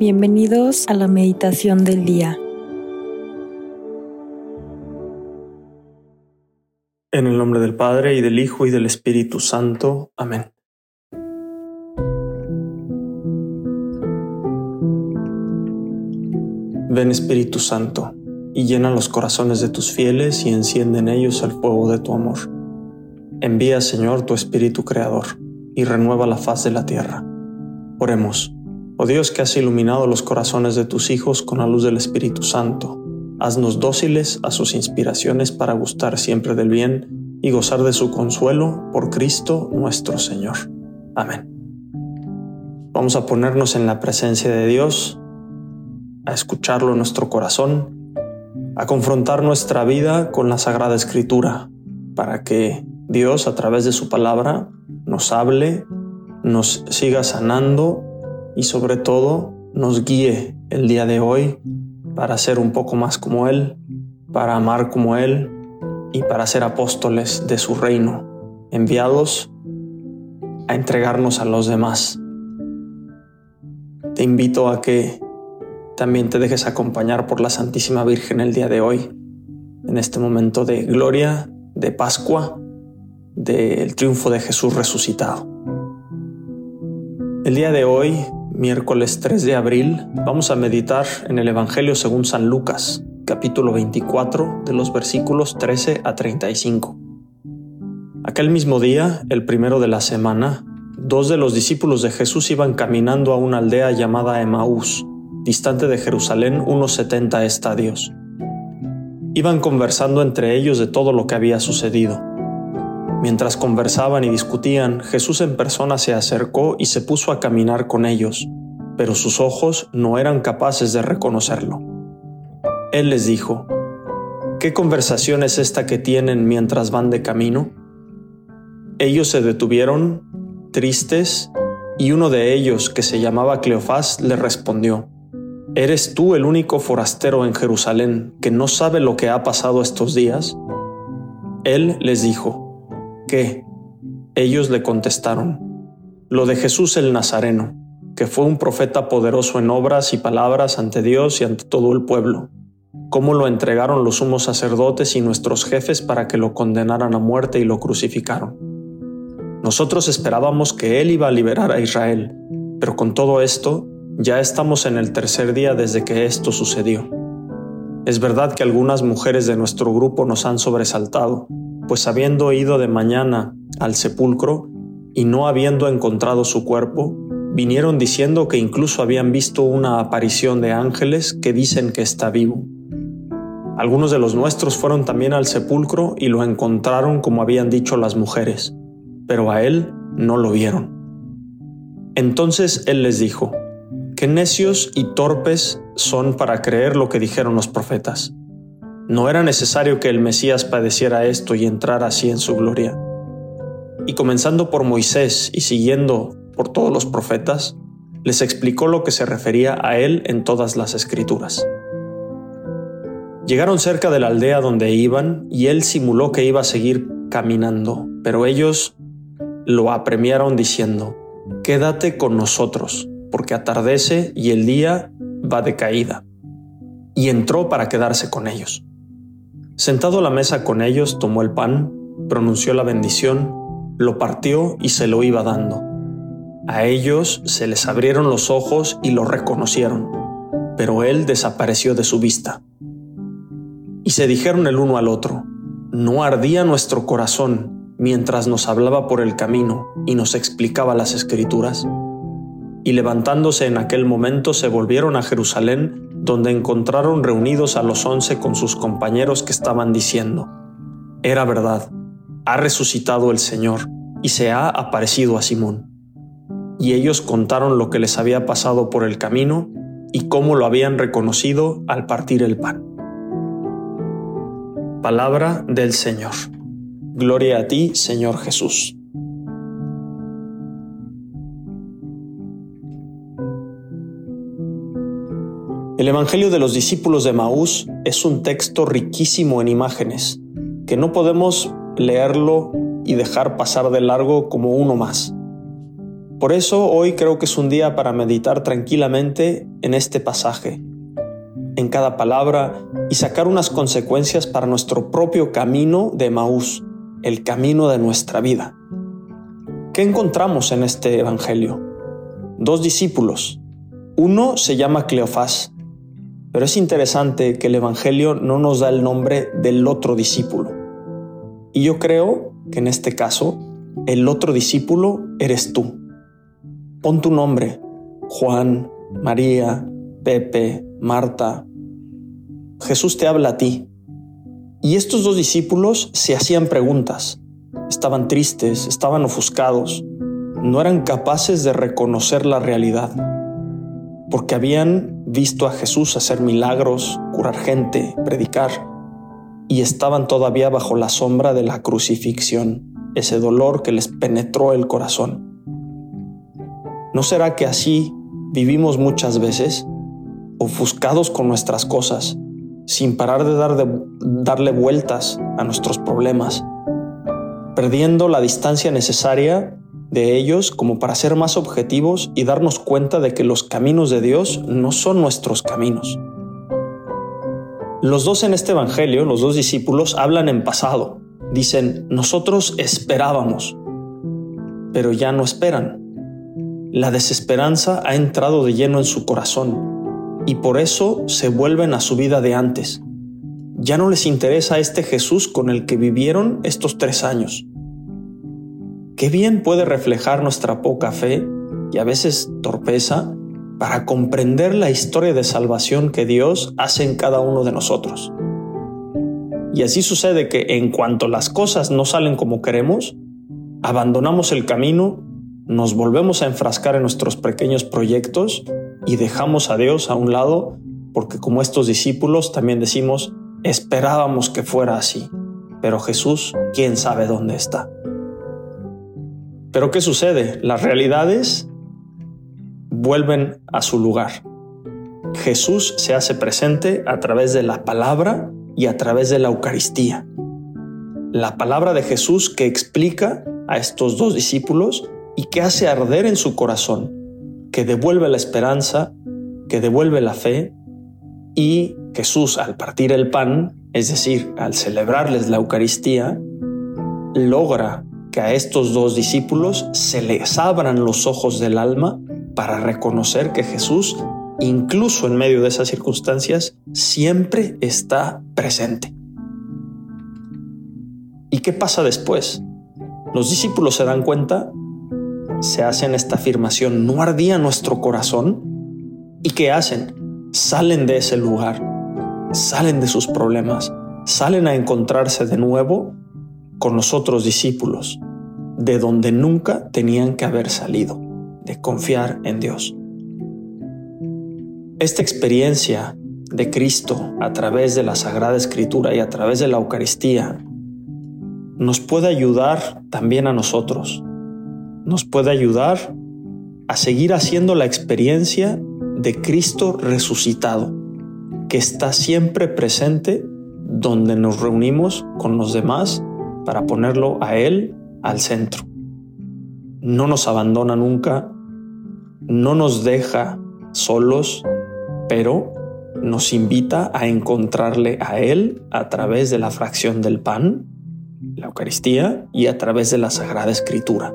Bienvenidos a la meditación del día. En el nombre del Padre, y del Hijo, y del Espíritu Santo. Amén. Ven, Espíritu Santo, y llena los corazones de tus fieles y enciende en ellos el fuego de tu amor. Envía, Señor, tu Espíritu Creador, y renueva la faz de la tierra. Oremos. Oh Dios, que has iluminado los corazones de tus hijos con la luz del Espíritu Santo, haznos dóciles a sus inspiraciones para gustar siempre del bien y gozar de su consuelo por Cristo nuestro Señor. Amén. Vamos a ponernos en la presencia de Dios, a escucharlo en nuestro corazón, a confrontar nuestra vida con la Sagrada Escritura, para que Dios, a través de su palabra, nos hable, nos siga sanando y sobre todo nos guíe el día de hoy para ser un poco más como Él, para amar como Él y para ser apóstoles de su reino, enviados a entregarnos a los demás. Te invito a que también te dejes acompañar por la Santísima Virgen el día de hoy, en este momento de gloria, de Pascua, del triunfo de Jesús resucitado. El día de hoy, miércoles 3 de abril, vamos a meditar en el Evangelio según San Lucas, capítulo 24, de los versículos 13 a 35. Aquel mismo día, el primero de la semana, 2 de los discípulos de Jesús iban caminando a una aldea llamada Emaús, distante de Jerusalén unos 70 estadios. Iban conversando entre ellos de todo lo que había sucedido. Mientras conversaban y discutían, Jesús en persona se acercó y se puso a caminar con ellos, pero sus ojos no eran capaces de reconocerlo. Él les dijo: ¿Qué conversación es esta que tienen mientras van de camino? Ellos se detuvieron, tristes, y uno de ellos, que se llamaba Cleofás, le respondió: ¿Eres tú el único forastero en Jerusalén que no sabe lo que ha pasado estos días? Él les dijo: ¿Qué? Ellos le contestaron: lo de Jesús el Nazareno, que fue un profeta poderoso en obras y palabras ante Dios y ante todo el pueblo. Cómo lo entregaron los sumos sacerdotes y nuestros jefes para que lo condenaran a muerte y lo crucificaron. Nosotros esperábamos que él iba a liberar a Israel, pero con todo esto ya estamos en el tercer día desde que esto sucedió. Es verdad que algunas mujeres de nuestro grupo nos han sobresaltado, pues habiendo ido de mañana al sepulcro y no habiendo encontrado su cuerpo, vinieron diciendo que incluso habían visto una aparición de ángeles que dicen que está vivo. Algunos de los nuestros fueron también al sepulcro y lo encontraron como habían dicho las mujeres, pero a él no lo vieron. Entonces él les dijo: «Qué necios y torpes son para creer lo que dijeron los profetas. ¿No era necesario que el Mesías padeciera esto y entrara así en su gloria?» Y comenzando por Moisés y siguiendo por todos los profetas, les explicó lo que se refería a él en todas las Escrituras. Llegaron cerca de la aldea donde iban y él simuló que iba a seguir caminando, pero ellos lo apremiaron diciendo: «Quédate con nosotros, porque atardece y el día va de caída». Y entró para quedarse con ellos. Sentado a la mesa con ellos, tomó el pan, pronunció la bendición, lo partió y se lo iba dando. A ellos se les abrieron los ojos y lo reconocieron, pero él desapareció de su vista. Y se dijeron el uno al otro: ¿no ardía nuestro corazón mientras nos hablaba por el camino y nos explicaba las Escrituras? Y levantándose en aquel momento se volvieron a Jerusalén, donde encontraron reunidos a los 11 con sus compañeros que estaban diciendo: «Era verdad, ha resucitado el Señor y se ha aparecido a Simón». Y ellos contaron lo que les había pasado por el camino y cómo lo habían reconocido al partir el pan. Palabra del Señor. Gloria a ti, Señor Jesús. El Evangelio de los discípulos de Emaús es un texto riquísimo en imágenes, que no podemos leerlo y dejar pasar de largo como uno más. Por eso hoy creo que es un día para meditar tranquilamente en este pasaje, en cada palabra, y sacar unas consecuencias para nuestro propio camino de Emaús, el camino de nuestra vida. ¿Qué encontramos en este evangelio? 2 discípulos. Uno se llama Cleofás, pero es interesante que el evangelio no nos da el nombre del otro discípulo. Y yo creo que en este caso, el otro discípulo eres tú. Pon tu nombre: Juan, María, Pepe, Marta. Jesús te habla a ti. Y estos 2 discípulos se hacían preguntas. Estaban tristes, estaban ofuscados. No eran capaces de reconocer la realidad, porque habían visto a Jesús hacer milagros, curar gente, predicar, y estaban todavía bajo la sombra de la crucifixión, ese dolor que les penetró el corazón. ¿No será que así vivimos muchas veces, ofuscados con nuestras cosas, sin parar de darle vueltas a nuestros problemas, perdiendo la distancia necesaria de ellos como para ser más objetivos y darnos cuenta de que los caminos de Dios no son nuestros caminos? Los 2 en este evangelio, los 2 discípulos, hablan en pasado. Dicen: nosotros esperábamos, pero ya no esperan. La desesperanza ha entrado de lleno en su corazón y por eso se vuelven a su vida de antes. Ya no les interesa este Jesús con el que vivieron estos 3 años. Qué bien puede reflejar nuestra poca fe y a veces torpeza para comprender la historia de salvación que Dios hace en cada uno de nosotros. Y así sucede que en cuanto las cosas no salen como queremos, abandonamos el camino, nos volvemos a enfrascar en nuestros pequeños proyectos y dejamos a Dios a un lado, porque como estos discípulos también decimos: esperábamos que fuera así, pero Jesús, ¿quién sabe dónde está? Pero ¿qué sucede? Las realidades vuelven a su lugar. Jesús se hace presente a través de la palabra y a través de la Eucaristía. La palabra de Jesús que explica a estos 2 discípulos y que hace arder en su corazón, que devuelve la esperanza, que devuelve la fe, y Jesús, al partir el pan, es decir, al celebrarles la Eucaristía, logra que a estos 2 discípulos se les abran los ojos del alma para reconocer que Jesús, incluso en medio de esas circunstancias, siempre está presente. ¿Y qué pasa después? Los discípulos se dan cuenta, se hacen esta afirmación: ¿no ardía nuestro corazón? ¿Y qué hacen? Salen de ese lugar, salen de sus problemas, salen a encontrarse de nuevo con los otros discípulos, de donde nunca tenían que haber salido, de confiar en Dios. Esta experiencia de Cristo a través de la Sagrada Escritura y a través de la Eucaristía nos puede ayudar también a nosotros. Nos puede ayudar a seguir haciendo la experiencia de Cristo resucitado, que está siempre presente donde nos reunimos con los demás para ponerlo a Él al centro. No nos abandona nunca, no nos deja solos, pero nos invita a encontrarle a Él a través de la fracción del pan, la Eucaristía, y a través de la Sagrada Escritura.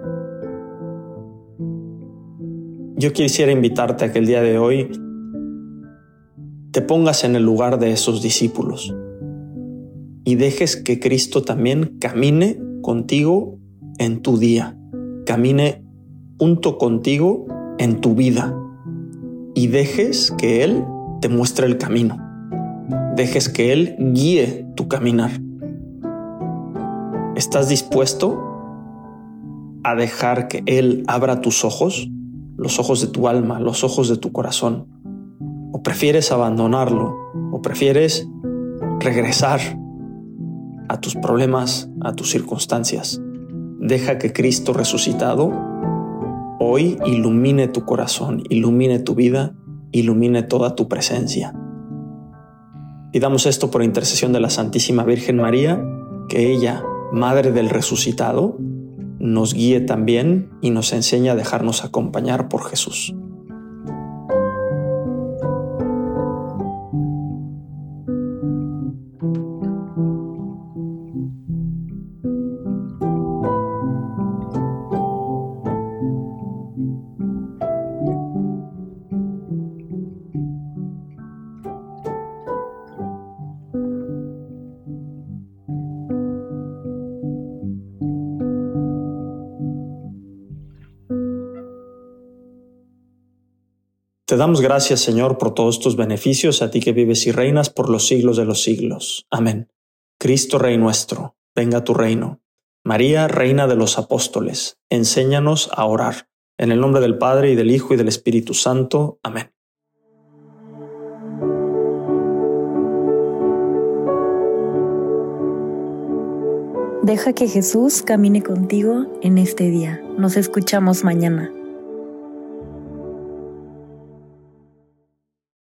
Yo quisiera invitarte a que el día de hoy te pongas en el lugar de esos discípulos y dejes que Cristo también camine contigo en tu día, camine junto contigo en tu vida, y dejes que Él te muestre el camino, dejes que Él guíe tu caminar. ¿Estás dispuesto a dejar que Él abra tus ojos, los ojos de tu alma, los ojos de tu corazón? ¿O prefieres abandonarlo? ¿O prefieres regresar a tus problemas, a tus circunstancias? Deja que Cristo resucitado hoy ilumine tu corazón, ilumine tu vida, ilumine toda tu presencia. Pidamos esto por intercesión de la Santísima Virgen María, que ella, Madre del Resucitado, nos guíe también y nos enseñe a dejarnos acompañar por Jesús. Te damos gracias, Señor, por todos tus beneficios, a ti que vives y reinas por los siglos de los siglos. Amén. Cristo, Rey nuestro, venga a tu reino. María, Reina de los Apóstoles, enséñanos a orar. En el nombre del Padre, y del Hijo, y del Espíritu Santo. Amén. Deja que Jesús camine contigo en este día. Nos escuchamos mañana.